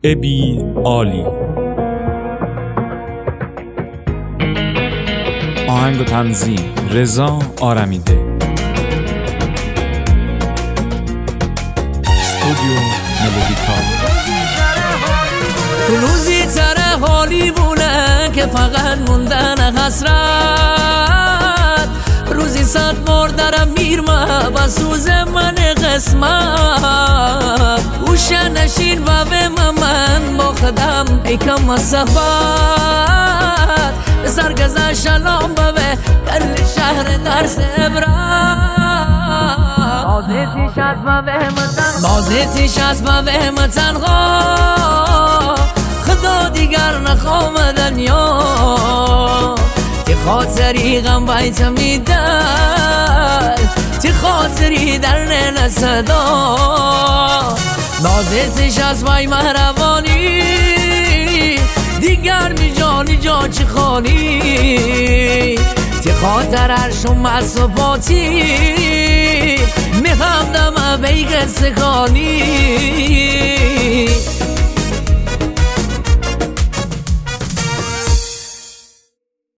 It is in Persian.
ابی عالی. آهنگ و تنظیم رضا آرمیده. استودیو ملودیکال. روزی سر حالی بونه که فقط موندن حسرت، روزی 100 بار درم میرمه و سوز من قسمت، گوشه نشین و من با خودم ایکم صحبت، سرگذشت شلام بوه کل شهر درس عبرت، بازیتیش از بوه من تنها، خدا دیگر نخوام دنیا، تی خاطری غم بیتم میدر، تی خاطری در نیل صدا، بازیتیش از وای مهربانی، دیگر می جانی جا چی خانی، تی خاطر عرشم از صفاتی، می همدم بیگ سکانی.